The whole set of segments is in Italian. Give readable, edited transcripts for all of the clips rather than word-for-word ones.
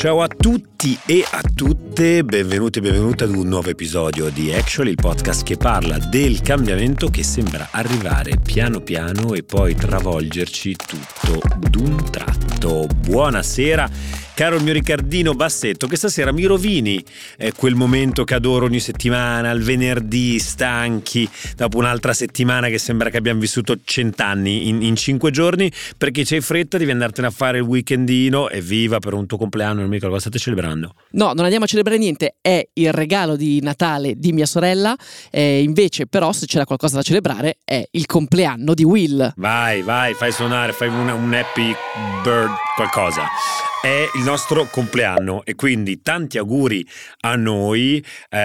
Ciao a tutti e a tutte, benvenuti e benvenute ad un nuovo episodio di Actually, il podcast che parla del cambiamento che sembra arrivare piano piano e poi travolgerci tutto d'un tratto. Buonasera, caro il mio Riccardino Bassetto, che stasera mi rovini quel momento che adoro ogni settimana, il venerdì, stanchi, dopo un'altra settimana che sembra che abbiamo vissuto 100 anni in 5 giorni, perché c'hai fretta, devi andartene a fare il weekendino. Evviva per un tuo compleanno, non mi ricordo cosa state celebrando. No, non andiamo a celebrare niente, è il regalo di Natale di mia sorella, invece però se c'era qualcosa da celebrare è il compleanno di Will. Vai, fai suonare, fai un happy bird qualcosa. È il nostro compleanno e quindi tanti auguri a noi.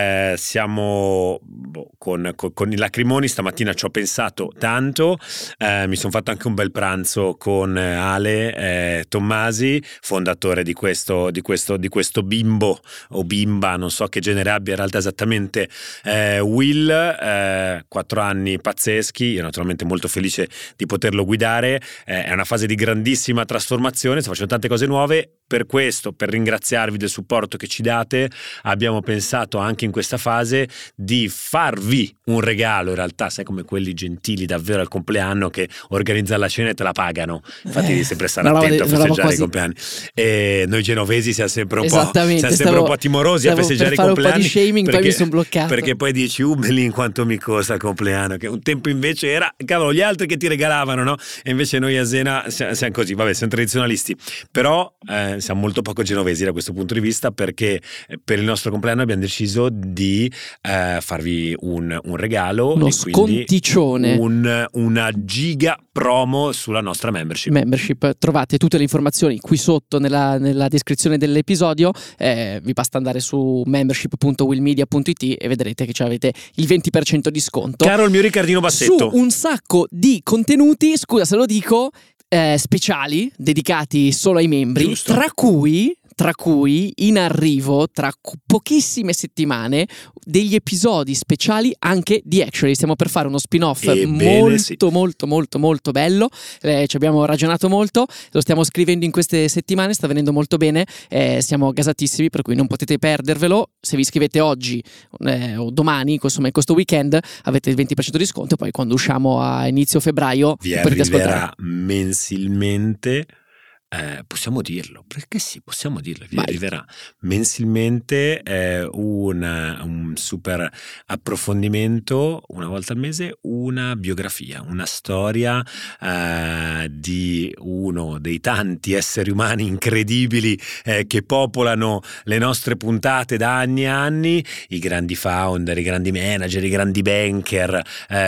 Siamo con i lacrimoni, stamattina ci ho pensato tanto, mi sono fatto anche un bel pranzo con Ale Tommasi, fondatore di questo bimbo o bimba, non so che genere abbia in realtà esattamente, Will, 4 anni pazzeschi. Io naturalmente molto felice di poterlo guidare, è una fase di grandissima trasformazione, sta facendo tante cose nuove. Per questo, per ringraziarvi del supporto che ci date, abbiamo pensato anche in questa fase di farvi un regalo, in realtà sai come quelli gentili davvero al compleanno che organizzano la cena e te la pagano, infatti devi sempre stare attento a festeggiare i compleanni, e noi genovesi siamo sempre un po' timorosi a festeggiare i compleanni, un po' di shaming, poi mi sono bloccato perché poi dici Belin quanto mi costa il compleanno, che un tempo invece era cavolo gli altri che ti regalavano, no? E invece noi a Zena siamo così, vabbè, siamo tradizionalisti, però siamo molto poco genovesi da questo punto di vista, perché per il nostro compleanno abbiamo deciso di farvi un regalo, uno e sconticcione, una giga promo sulla nostra membership. Trovate tutte le informazioni qui sotto nella descrizione dell'episodio, vi basta andare su membership.willmedia.it e vedrete che avete il 20% di sconto. Caro il mio Riccardino Bassetto, su un sacco di contenuti, scusa se lo dico, speciali dedicati solo ai membri. Giusto. Tra cui in arrivo tra pochissime settimane degli episodi speciali anche di Actually. Stiamo per fare uno spin-off molto bello, ci abbiamo ragionato molto, lo stiamo scrivendo in queste settimane, sta venendo molto bene, siamo gasatissimi, per cui non potete perdervelo. Se vi iscrivete oggi o domani, insomma in questo weekend, avete il 20% di sconto, e poi quando usciamo a inizio febbraio vi potete ascoltare arriverà mensilmente. Possiamo dirlo, perché sì, possiamo dirlo, vi arriverà mensilmente un super approfondimento, una volta al mese, una biografia, una storia di uno dei tanti esseri umani incredibili che popolano le nostre puntate da anni e anni, i grandi founder, i grandi manager, i grandi banker,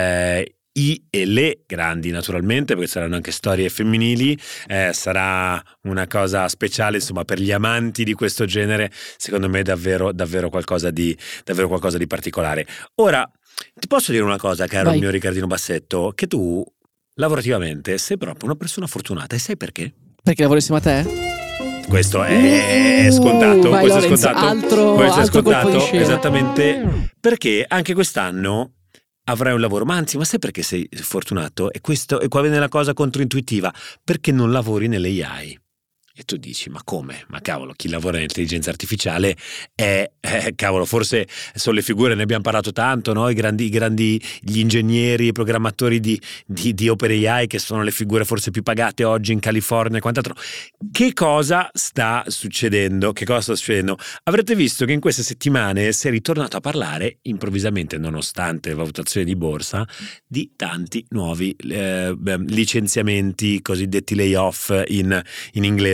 i e le grandi, naturalmente, perché saranno anche storie femminili, sarà una cosa speciale, insomma, per gli amanti di questo genere. Secondo me davvero qualcosa di particolare. Ora ti posso dire una cosa, caro il mio Riccardino Bassetto, che tu lavorativamente sei proprio una persona fortunata, e sai perché? Perché lavori insieme a te? Questo è scontato, vai, questo Lorenzo, è scontato, questo è scontato, esattamente, perché anche quest'anno avrai un lavoro. Ma anzi, ma sai perché sei fortunato? E qua viene la cosa controintuitiva: perché non lavori nell'AI. E tu dici, ma come? Ma cavolo, chi lavora nell'intelligenza artificiale cavolo, forse sono le figure, ne abbiamo parlato tanto, no? Gli ingegneri, i programmatori di OpenAI, che sono le figure forse più pagate oggi in California e quant'altro. Che cosa sta succedendo? Avrete visto che in queste settimane si è ritornato a parlare, improvvisamente, nonostante le valutazioni di borsa, di tanti nuovi licenziamenti, cosiddetti layoff in inglese,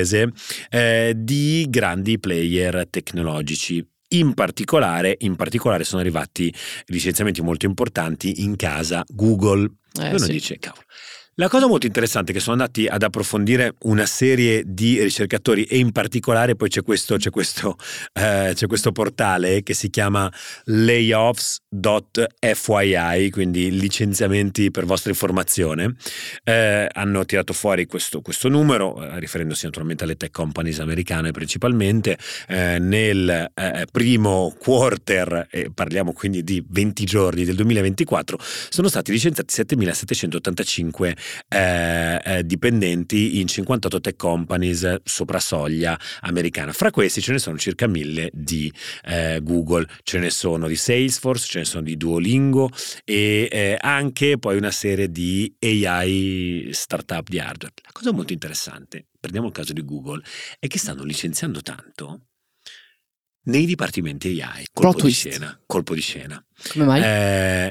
di grandi player tecnologici. In particolare sono arrivati licenziamenti molto importanti in casa Google. Uno dice, cavolo. La cosa molto interessante è che sono andati ad approfondire una serie di ricercatori, e in particolare poi c'è questo portale che si chiama layoffs.fyi, quindi licenziamenti per vostra informazione. Hanno tirato fuori questo numero, riferendosi naturalmente alle tech companies americane principalmente. Nel primo quarter, parliamo quindi di 20 giorni del 2024, sono stati licenziati 7.785 dipendenti in 58 tech companies sopra soglia americana. Fra questi ce ne sono circa 1000 di Google, ce ne sono di Salesforce, ce ne sono di Duolingo e anche poi una serie di AI startup di hardware. La cosa molto interessante, prendiamo il caso di Google, è che stanno licenziando tanto nei dipartimenti AI. Colpo di scena. Come mai?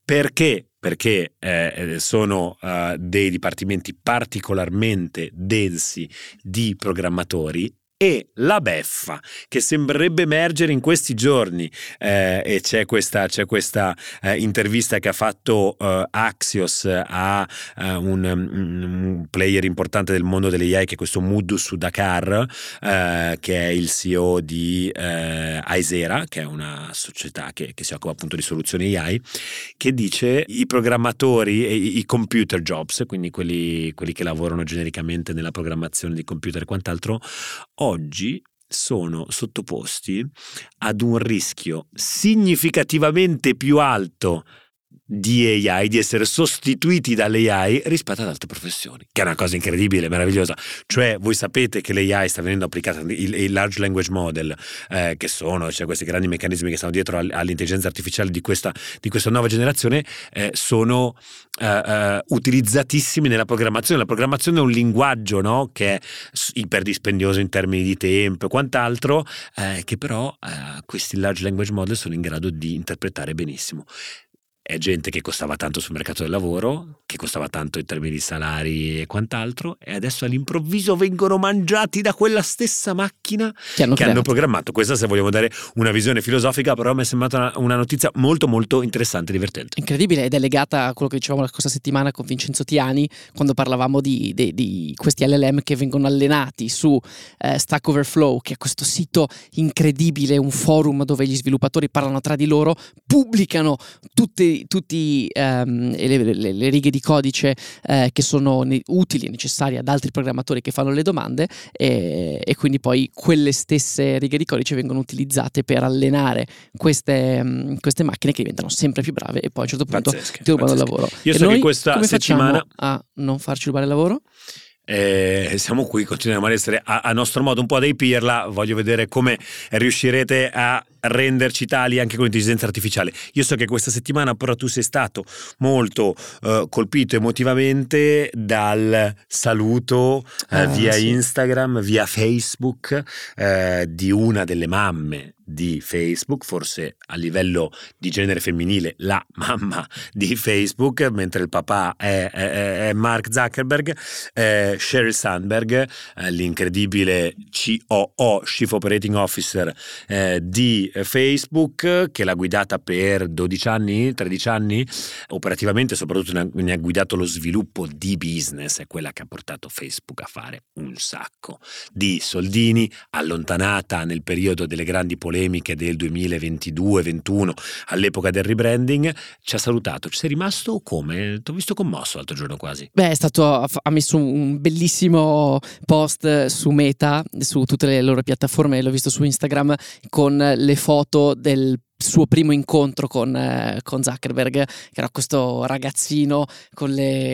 Perché sono dei dipartimenti particolarmente densi di programmatori, e la beffa che sembrerebbe emergere in questi giorni, e c'è questa intervista che ha fatto Axios a un player importante del mondo delle AI, che è questo Muddu Sudhakar, che è il CEO di Aisera, che è una società che si occupa appunto di soluzioni AI, che dice i programmatori e i computer jobs, quindi quelli che lavorano genericamente nella programmazione di computer e quant'altro, oggi sono sottoposti ad un rischio significativamente più alto di AI, di essere sostituiti dall'AI rispetto ad altre professioni, che è una cosa incredibile, meravigliosa. Cioè, voi sapete che l'AI sta venendo applicata, il large language model, che sono, cioè questi grandi meccanismi che stanno dietro all'intelligenza artificiale di questa nuova generazione, sono utilizzatissimi nella programmazione. La programmazione è un linguaggio, no? Che è iperdispendioso in termini di tempo e quant'altro, che però questi large language model sono in grado di interpretare benissimo. È gente che costava tanto sul mercato del lavoro, che costava tanto in termini di salari e quant'altro, e adesso all'improvviso vengono mangiati da quella stessa macchina che hanno programmato. Questa, se vogliamo dare una visione filosofica, però mi è sembrata una notizia molto molto interessante e divertente. Incredibile, ed è legata a quello che dicevamo la scorsa settimana con Vincenzo Tiani, quando parlavamo di questi LLM che vengono allenati su Stack Overflow, che è questo sito incredibile, un forum dove gli sviluppatori parlano tra di loro, pubblicano tutte le righe di codice che sono utili e necessarie ad altri programmatori che fanno le domande, e quindi poi quelle stesse righe di codice vengono utilizzate per allenare queste macchine, che diventano sempre più brave e poi a un certo punto ti rubano il lavoro. Io so che questa settimana a non farci rubare il lavoro? Siamo qui, continuiamo a essere a nostro modo un po' dei pirla. Voglio vedere come riuscirete a renderci tali anche con l'intelligenza artificiale. Io so che questa settimana però tu sei stato molto colpito emotivamente dal saluto via Instagram, via Facebook, di una delle mamme di Facebook, forse a livello di genere femminile la mamma di Facebook, mentre il papà è Mark Zuckerberg, Sheryl Sandberg, l'incredibile COO, Chief Operating Officer di Facebook, che l'ha guidata per 12 anni, 13 anni operativamente, soprattutto ne ha guidato lo sviluppo di business, è quella che ha portato Facebook a fare un sacco di soldini, allontanata nel periodo delle grandi polemiche del 2022-21, all'epoca del rebranding. Ci ha salutato. Ci sei rimasto o come? Ti ho visto commosso l'altro giorno quasi. Beh, ha messo un bellissimo post su Meta, su tutte le loro piattaforme, l'ho visto su Instagram, con le foto del suo primo incontro con Zuckerberg, che era questo ragazzino con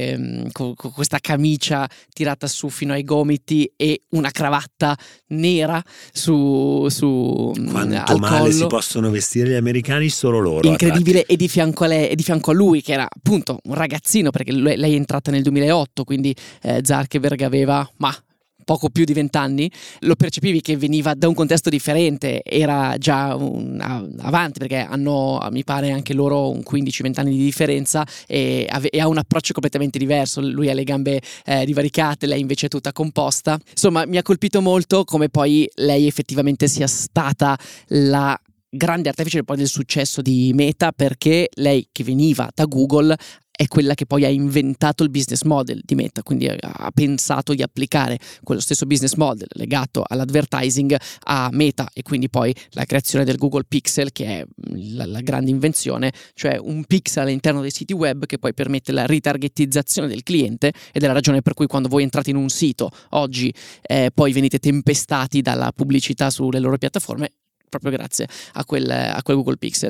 questa camicia tirata su fino ai gomiti e una cravatta nera su quanto al male collo. Si possono vestire gli americani, solo loro. Incredibile. E di fianco a lui, che era appunto un ragazzino, perché lei è entrata nel 2008, quindi Zuckerberg aveva poco più di 20 anni, lo percepivi che veniva da un contesto differente, era già avanti, perché hanno, mi pare, anche loro un 15-20 anni di differenza, e ha un approccio completamente diverso. Lui ha le gambe divaricate, lei invece è tutta composta. Insomma, mi ha colpito molto come poi lei effettivamente sia stata la grande artefice poi del successo di Meta, perché lei, che veniva da Google, è quella che poi ha inventato il business model di Meta, quindi ha pensato di applicare quello stesso business model legato all'advertising a Meta, e quindi poi la creazione del Google Pixel, che è la grande invenzione, cioè un pixel all'interno dei siti web che poi permette la ritargetizzazione del cliente, ed è la ragione per cui quando voi entrate in un sito oggi poi venite tempestati dalla pubblicità sulle loro piattaforme. proprio grazie a quel Google Pixel.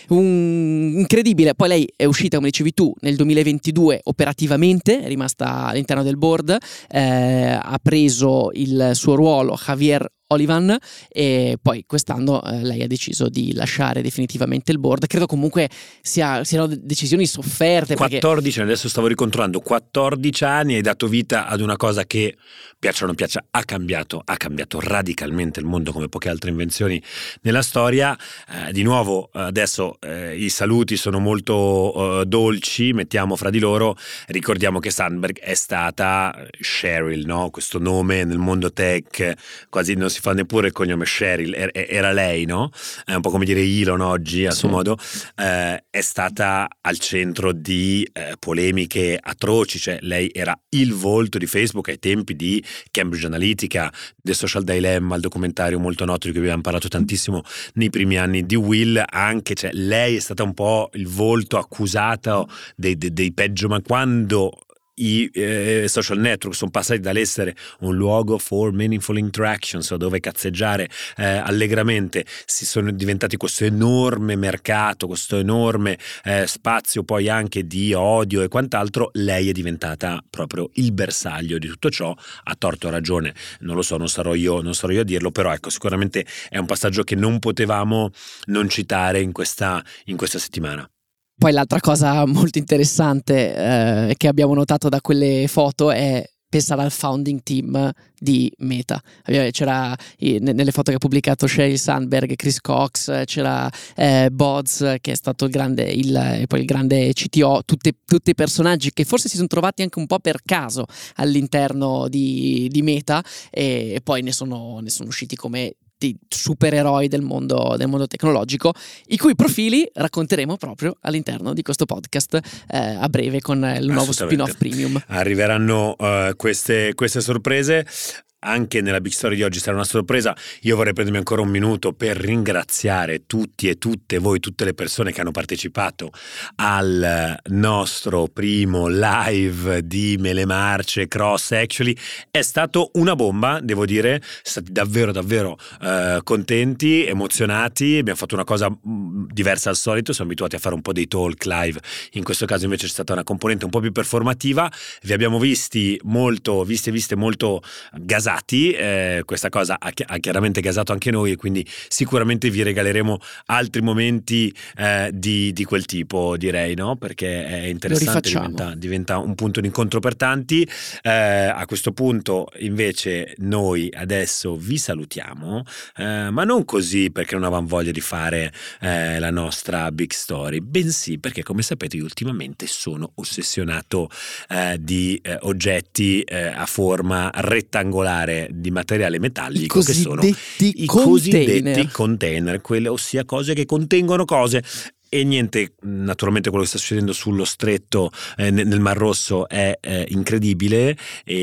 Incredibile. Poi lei è uscita, come dicevi tu, nel 2022 operativamente, è rimasta all'interno del board, ha preso il suo ruolo Javier Olivan, e poi quest'anno lei ha deciso di lasciare definitivamente il board. Credo comunque siano decisioni sofferte. 14 anni, adesso stavo ricontrollando, 14 anni, hai dato vita ad una cosa che, piaccia o non piaccia, ha cambiato radicalmente il mondo come poche altre invenzioni nella storia. Di nuovo adesso i saluti sono molto dolci, mettiamo fra di loro. Ricordiamo che Sandberg è stata Cheryl, no? Questo nome nel mondo tech quasi non si fa neppure il cognome Cheryl, era lei, no? È un po' come dire Elon oggi a suo modo. È stata al centro di polemiche atroci, cioè lei era il volto di Facebook ai tempi di Cambridge Analytica, The Social Dilemma, il documentario molto noto di cui abbiamo parlato tantissimo nei primi anni di Will. Anche, cioè, lei è stata un po' il volto accusato dei peggio, ma quando i social network sono passati dall'essere un luogo for meaningful interactions, dove cazzeggiare allegramente, si sono diventati questo enorme mercato, questo enorme spazio poi anche di odio e quant'altro. Lei è diventata proprio il bersaglio di tutto ciò, a torto o ragione, non lo so, non sarò io a dirlo, però ecco, sicuramente è un passaggio che non potevamo non citare in questa settimana. Poi l'altra cosa molto interessante che abbiamo notato da quelle foto è pensare al founding team di Meta. C'era nelle foto che ha pubblicato Sheryl Sandberg, Chris Cox, c'era Boz, che è stato il grande CTO, tutti personaggi che forse si sono trovati anche un po' per caso all'interno di Meta, e poi ne sono usciti come di supereroi del mondo tecnologico, i cui profili racconteremo proprio all'interno di questo podcast a breve con il nuovo spin-off premium. Arriveranno queste sorprese. Anche nella Big Story di oggi sarà una sorpresa. Io vorrei prendermi ancora un minuto per ringraziare tutti e tutte voi, tutte le persone che hanno partecipato al nostro primo live di Mele Marce Cross. Actually è stato una bomba, devo dire, stati davvero contenti, emozionati. Abbiamo fatto una cosa diversa al solito, siamo abituati a fare un po' dei talk live, in questo caso invece c'è stata una componente un po' più performativa. Vi abbiamo viste molto gasati. Questa cosa ha chiaramente gasato anche noi, e quindi sicuramente vi regaleremo altri momenti di quel tipo, direi, no? Perché è interessante, diventa un punto di incontro per tanti. A questo punto invece noi adesso vi salutiamo, ma non così perché non avevamo voglia di fare la nostra Big Story, bensì perché, come sapete, io ultimamente sono ossessionato di oggetti a forma rettangolare di materiale metallico, che sono i cosiddetti container, ossia cose che contengono cose. E niente, naturalmente quello che sta succedendo sullo stretto nel Mar Rosso è incredibile,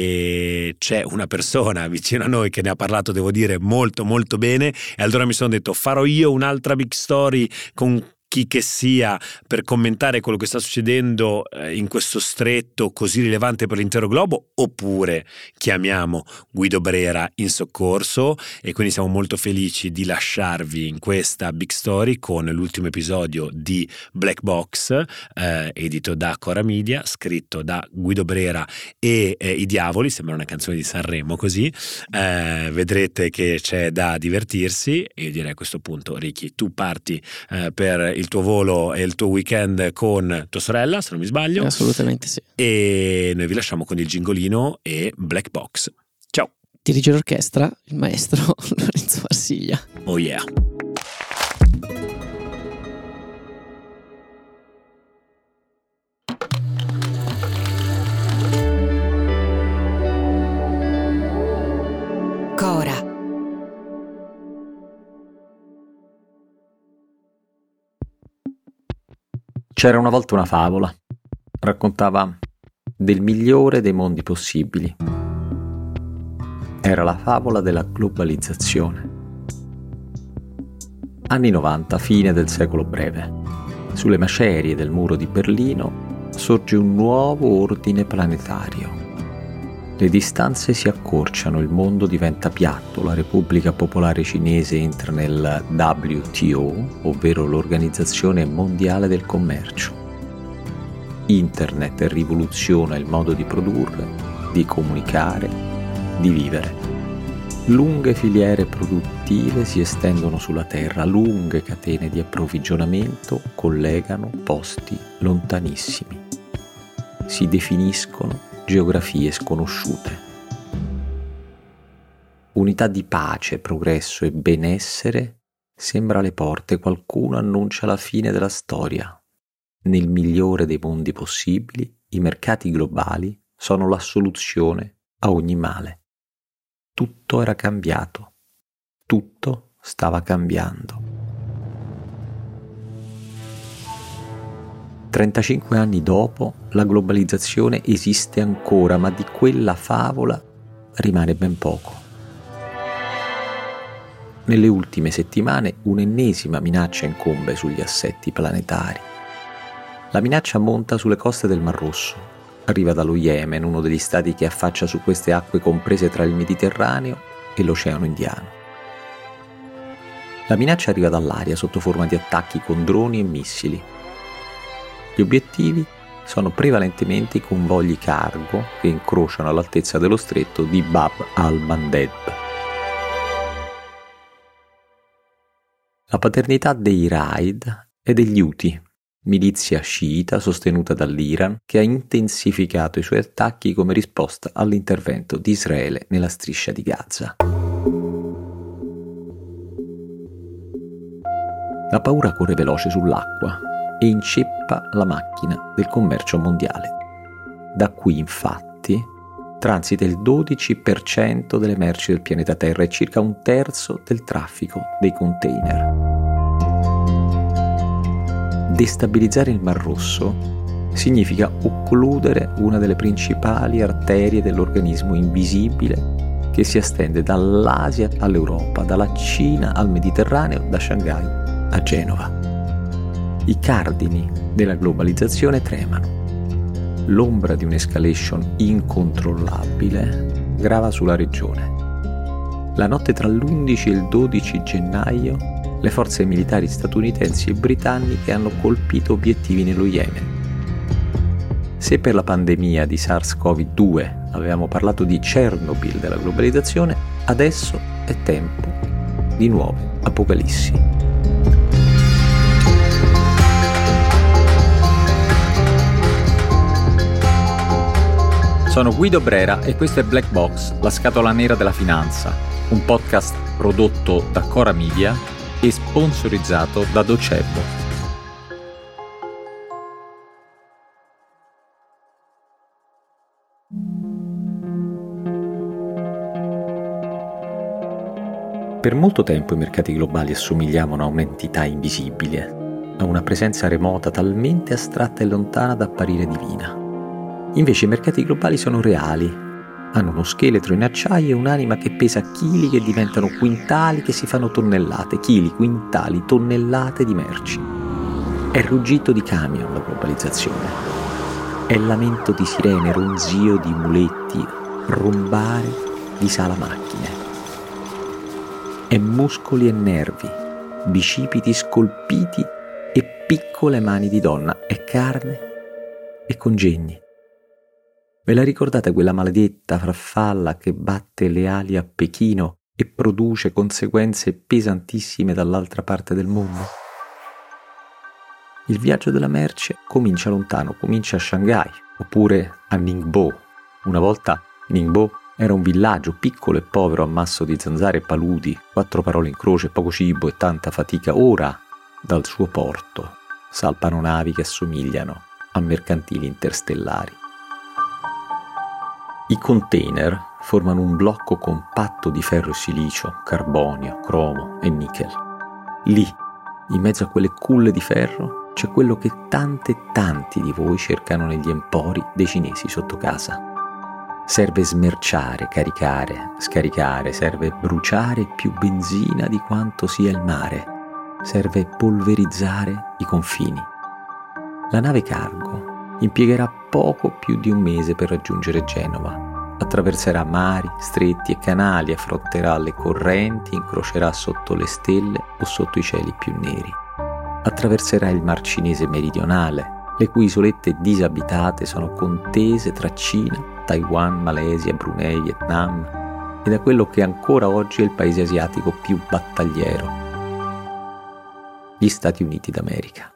e c'è una persona vicino a noi che ne ha parlato, devo dire, molto bene, e allora mi sono detto: farò io un'altra Big Story con chi che sia per commentare quello che sta succedendo in questo stretto così rilevante per l'intero globo, oppure chiamiamo Guido Brera in soccorso. E quindi siamo molto felici di lasciarvi in questa Big Story con l'ultimo episodio di Black Box, edito da Cora Media, scritto da Guido Brera e I Diavoli. Sembra una canzone di Sanremo così. Vedrete che c'è da divertirsi, e io direi a questo punto, Ricky, tu parti per il tuo volo e il tuo weekend con tua sorella, se non mi sbaglio. Assolutamente sì. E noi vi lasciamo con il gingolino e Black Box. Ciao. Dirige l'orchestra il maestro Lorenzo Marsiglia. Oh yeah. Cora. C'era una volta una favola. Raccontava del migliore dei mondi possibili. Era la favola della globalizzazione. Anni 90, fine del secolo breve. Sulle macerie del muro di Berlino sorge un nuovo ordine planetario. Le distanze si accorciano, il mondo diventa piatto, la Repubblica Popolare Cinese entra nel WTO, ovvero l'Organizzazione Mondiale del Commercio. Internet rivoluziona il modo di produrre, di comunicare, di vivere. Lunghe filiere produttive si estendono sulla Terra, lunghe catene di approvvigionamento collegano posti lontanissimi. Si definiscono geografie sconosciute. Unità di pace, progresso e benessere sembra alle porte, qualcuno annuncia la fine della storia. Nel migliore dei mondi possibili, i mercati globali sono la soluzione a ogni male. Tutto era cambiato, tutto stava cambiando. 35 anni dopo, la globalizzazione esiste ancora, ma di quella favola rimane ben poco. Nelle ultime settimane un'ennesima minaccia incombe sugli assetti planetari. La minaccia monta sulle coste del Mar Rosso, arriva dallo Yemen, uno degli stati che affaccia su queste acque comprese tra il Mediterraneo e l'Oceano Indiano. La minaccia arriva dall'aria sotto forma di attacchi con droni e missili. Gli obiettivi sono prevalentemente i convogli cargo che incrociano all'altezza dello stretto di Bab al-Mandeb. La paternità dei raid è degli Houthi, milizia sciita sostenuta dall'Iran che ha intensificato i suoi attacchi come risposta all'intervento di Israele nella striscia di Gaza. La paura corre veloce sull'acqua e inceppa la macchina del commercio mondiale. Da qui, infatti, transita il 12% delle merci del pianeta Terra e circa un terzo del traffico dei container. Destabilizzare il Mar Rosso significa occludere una delle principali arterie dell'organismo invisibile che si estende dall'Asia all'Europa, dalla Cina al Mediterraneo, da Shanghai a Genova. I cardini della globalizzazione tremano. L'ombra di un'escalation incontrollabile grava sulla regione. La notte tra l'11 e il 12 gennaio le forze militari statunitensi e britanniche hanno colpito obiettivi nello Yemen. Se per la pandemia di SARS-CoV-2 avevamo parlato di Chernobyl della globalizzazione, adesso è tempo di nuove apocalissi. Sono Guido Brera e questo è Black Box, la scatola nera della finanza, un podcast prodotto da Cora Media e sponsorizzato da Docebo. Per molto tempo i mercati globali assomigliavano a un'entità invisibile, a una presenza remota talmente astratta e lontana da apparire divina. Invece i mercati globali sono reali, hanno uno scheletro in acciaio e un'anima che pesa chili che diventano quintali che si fanno tonnellate, chili, quintali, tonnellate di merci. È ruggito di camion la globalizzazione, è lamento di sirene, ronzio di muletti, rombare di salamacchine. È muscoli e nervi, bicipiti scolpiti e piccole mani di donna, è carne e congegni. Ve la ricordate quella maledetta farfalla che batte le ali a Pechino e produce conseguenze pesantissime dall'altra parte del mondo? Il viaggio della merce comincia lontano, comincia a Shanghai oppure a Ningbo. Una volta Ningbo era un villaggio piccolo e povero ammasso di zanzare e paludi, 4 parole in croce, poco cibo e tanta fatica. Ora dal suo porto salpano navi che assomigliano a mercantili interstellari. I container formano un blocco compatto di ferro e silicio, carbonio, cromo e nickel. Lì, in mezzo a quelle culle di ferro, c'è quello che tante e tanti di voi cercano negli empori dei cinesi sotto casa. Serve smerciare, caricare, scaricare, serve bruciare più benzina di quanto sia il mare, serve polverizzare i confini. La nave cargo impiegherà poco più di un mese per raggiungere Genova, attraverserà mari, stretti e canali, affronterà le correnti, incrocerà sotto le stelle o sotto i cieli più neri. Attraverserà il Mar Cinese meridionale, le cui isolette disabitate sono contese tra Cina, Taiwan, Malesia, Brunei, Vietnam e da quello che ancora oggi è il paese asiatico più battagliero, gli Stati Uniti d'America.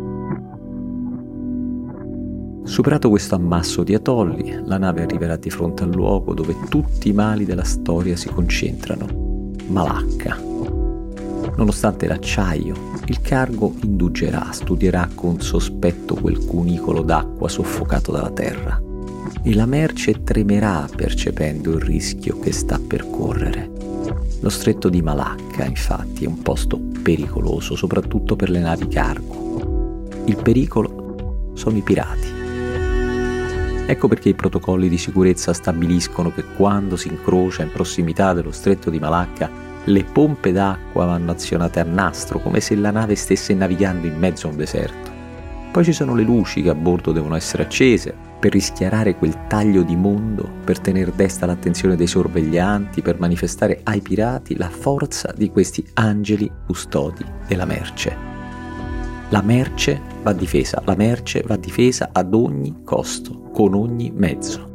Superato questo ammasso di atolli, la nave arriverà di fronte al luogo dove tutti i mali della storia si concentrano, Malacca. Nonostante l'acciaio, il cargo indugerà, studierà con sospetto quel cunicolo d'acqua soffocato dalla terra e la merce tremerà percependo il rischio che sta per correre. Lo stretto di Malacca, infatti, è un posto pericoloso, soprattutto per le navi cargo. Il pericolo sono i pirati. Ecco perché i protocolli di sicurezza stabiliscono che quando si incrocia in prossimità dello stretto di Malacca le pompe d'acqua vanno azionate a nastro, come se la nave stesse navigando in mezzo a un deserto. Poi ci sono le luci che a bordo devono essere accese per rischiarare quel taglio di mondo, per tenere desta l'attenzione dei sorveglianti, per manifestare ai pirati la forza di questi angeli custodi della merce. La merce va difesa ad ogni costo, con ogni mezzo.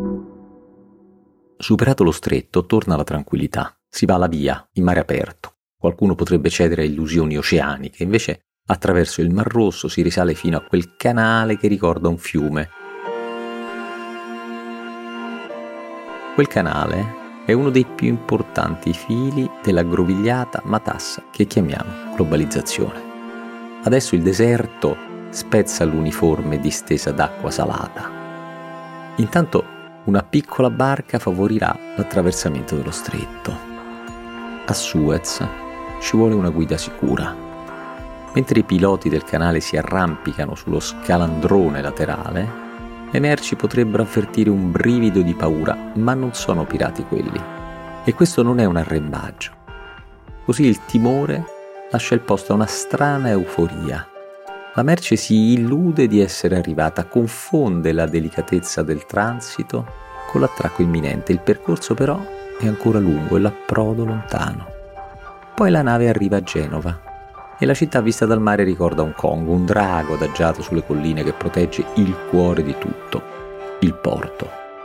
Superato lo stretto, torna la tranquillità. Si va alla via, in mare aperto. Qualcuno potrebbe cedere a illusioni oceaniche, invece attraverso il Mar Rosso si risale fino a quel canale che ricorda un fiume. Quel canale è uno dei più importanti fili dell'aggrovigliata matassa che chiamiamo globalizzazione. Adesso il deserto spezza l'uniforme distesa d'acqua salata. Intanto una piccola barca favorirà l'attraversamento dello stretto. A Suez ci vuole una guida sicura. Mentre i piloti del canale si arrampicano sullo scalandrone laterale, le merci potrebbero avvertire un brivido di paura, ma non sono pirati quelli. E questo non è un arrembaggio. Così il timore lascia il posto a una strana euforia. La merce si illude di essere arrivata, confonde la delicatezza del transito con l'attracco imminente. Il percorso però è ancora lungo e l'approdo lontano. Poi la nave arriva a Genova e la città vista dal mare ricorda Hong Kong, un drago adagiato sulle colline che protegge il cuore di tutto, il porto.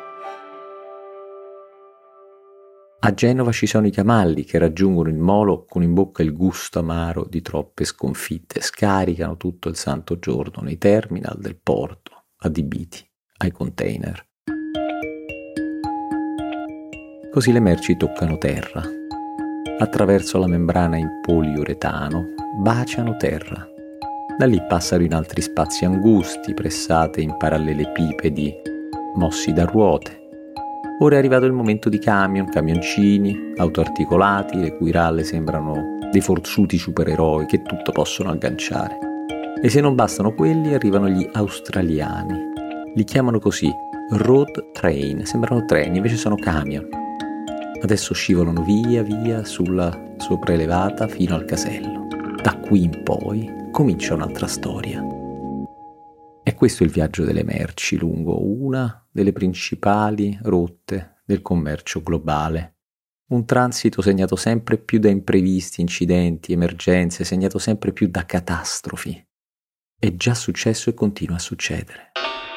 A Genova ci sono i camalli che raggiungono il molo con in bocca il gusto amaro di troppe sconfitte, scaricano tutto il santo giorno nei terminal del porto, adibiti ai container. Così le merci toccano terra. Attraverso la membrana in poliuretano baciano terra. Da lì passano in altri spazi angusti, pressate in parallelepipedi, mossi da ruote. Ora è arrivato il momento di camion, camioncini, autoarticolati, le cui ralle sembrano dei forzuti supereroi che tutto possono agganciare. E se non bastano quelli, arrivano gli australiani. Li chiamano così, road train, sembrano treni, invece sono camion. Adesso scivolano via sulla sopraelevata fino al casello. Da qui in poi comincia un'altra storia. È questo il viaggio delle merci lungo una delle principali rotte del commercio globale. Un transito segnato sempre più da imprevisti, incidenti, emergenze, segnato sempre più da catastrofi. È già successo e continua a succedere.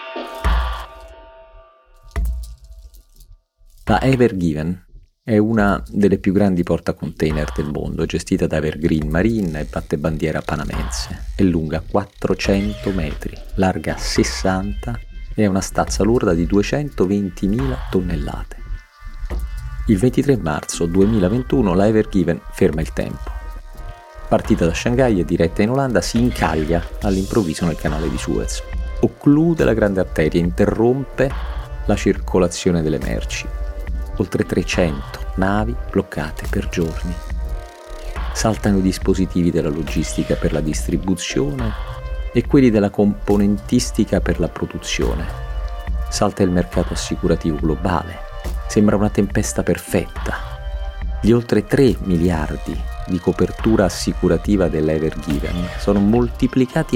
La Ever Given è una delle più grandi portacontainer del mondo, gestita da Evergreen Marine e batte bandiera panamense. È lunga 400 metri, larga 60 e ha una stazza lorda di 220.000 tonnellate. Il 23 marzo 2021 la Ever Given ferma il tempo. Partita da Shanghai e diretta in Olanda, si incaglia all'improvviso nel canale di Suez. Occlude la grande arteria, interrompe la circolazione delle merci. Oltre 300 navi bloccate per giorni. Saltano i dispositivi della logistica per la distribuzione e quelli della componentistica per la produzione. Salta il mercato assicurativo globale. Sembra una tempesta perfetta. Gli oltre 3 miliardi di copertura assicurativa dell'Ever Given sono moltiplicati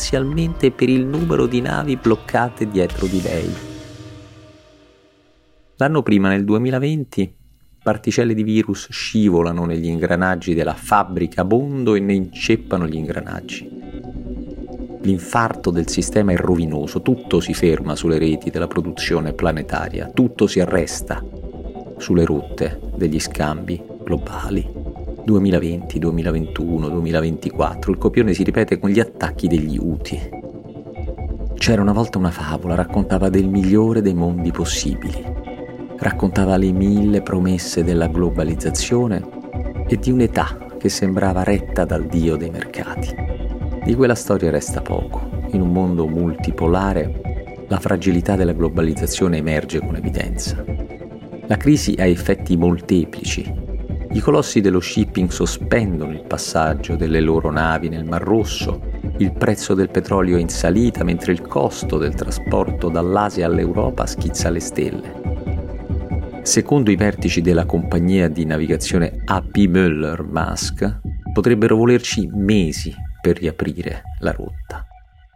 esponenzialmente per il numero di navi bloccate dietro di lei. L'anno prima, nel 2020, particelle di virus scivolano negli ingranaggi della fabbrica Bondo e ne inceppano gli ingranaggi. L'infarto del sistema è rovinoso, tutto si ferma sulle reti della produzione planetaria, tutto si arresta sulle rotte degli scambi globali. 2020, 2021, 2024, il copione si ripete con gli attacchi degli Houthi. C'era una volta una favola, raccontava del migliore dei mondi possibili. Raccontava le 1000 promesse della globalizzazione e di un'età che sembrava retta dal dio dei mercati. Di quella storia resta poco. In un mondo multipolare, la fragilità della globalizzazione emerge con evidenza. La crisi ha effetti molteplici. I colossi dello shipping sospendono il passaggio delle loro navi nel Mar Rosso, il prezzo del petrolio è in salita mentre il costo del trasporto dall'Asia all'Europa schizza le stelle. Secondo i vertici della compagnia di navigazione AP Møller Maersk, potrebbero volerci mesi per riaprire la rotta.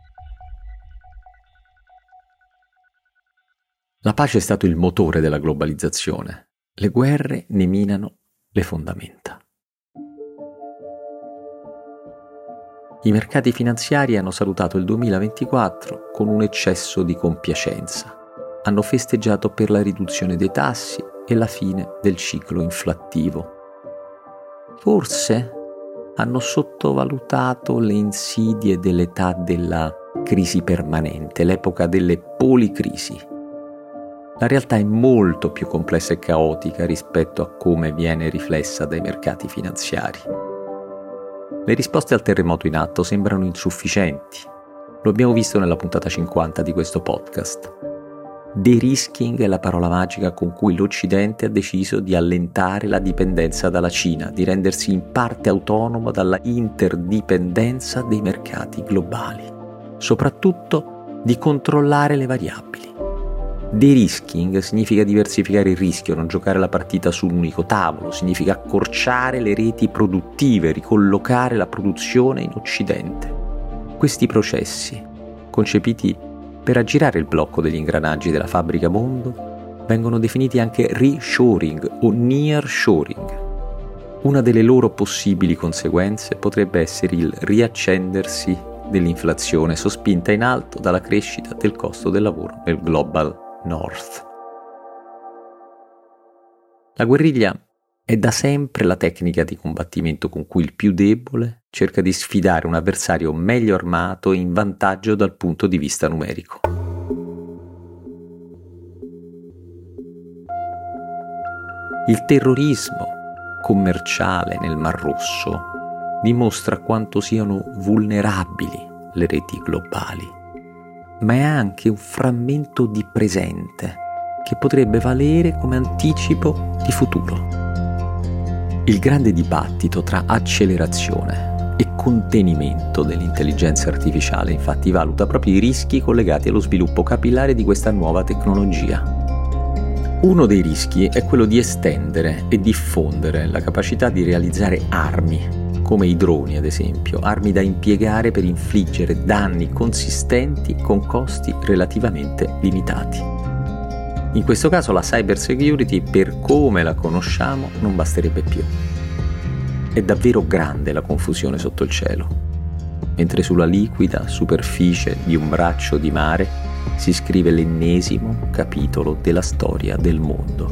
La pace è stato il motore della globalizzazione. Le guerre ne minano le fondamenta. I mercati finanziari hanno salutato il 2024 con un eccesso di compiacenza. Hanno festeggiato per la riduzione dei tassi e la fine del ciclo inflattivo. Forse hanno sottovalutato le insidie dell'età della crisi permanente, l'epoca delle policrisi. La realtà è molto più complessa e caotica rispetto a come viene riflessa dai mercati finanziari. Le risposte al terremoto in atto sembrano insufficienti. Lo abbiamo visto nella puntata 50 di questo podcast. De-risking è la parola magica con cui l'Occidente ha deciso di allentare la dipendenza dalla Cina, di rendersi in parte autonomo dalla interdipendenza dei mercati globali, soprattutto di controllare le variabili. De-risking significa diversificare il rischio, non giocare la partita su un unico tavolo, significa accorciare le reti produttive, ricollocare la produzione in Occidente. Questi processi, concepiti per aggirare il blocco degli ingranaggi della fabbrica Bondo, vengono definiti anche reshoring o nearshoring. Una delle loro possibili conseguenze potrebbe essere il riaccendersi dell'inflazione sospinta in alto dalla crescita del costo del lavoro nel Global North. La guerriglia è da sempre la tecnica di combattimento con cui il più debole cerca di sfidare un avversario meglio armato e in vantaggio dal punto di vista numerico. Il terrorismo commerciale nel Mar Rosso dimostra quanto siano vulnerabili le reti globali, ma è anche un frammento di presente che potrebbe valere come anticipo di futuro. Il grande dibattito tra accelerazione e contenimento dell'intelligenza artificiale infatti valuta proprio i rischi collegati allo sviluppo capillare di questa nuova tecnologia. Uno dei rischi è quello di estendere e diffondere la capacità di realizzare armi, come i droni ad esempio, armi da impiegare per infliggere danni consistenti con costi relativamente limitati. In questo caso la cybersecurity, per come la conosciamo, non basterebbe più. È davvero grande la confusione sotto il cielo, mentre sulla liquida superficie di un braccio di mare si scrive l'ennesimo capitolo della storia del mondo.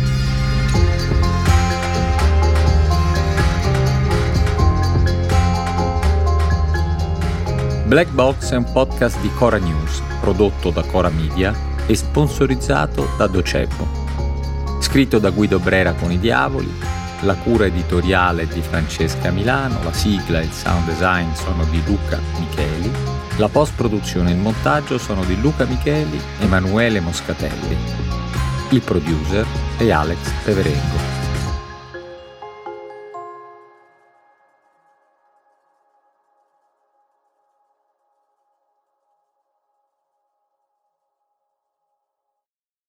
Black Box è un podcast di Cora News, prodotto da Cora Media e sponsorizzato da Docebo. Scritto da Guido Brera con i Diavoli, la cura editoriale di Francesca Milano, la sigla e il sound design sono di Luca Micheli, la post-produzione e il montaggio sono di Luca Micheli e Emanuele Moscatelli. Il producer è Alex Peverengo.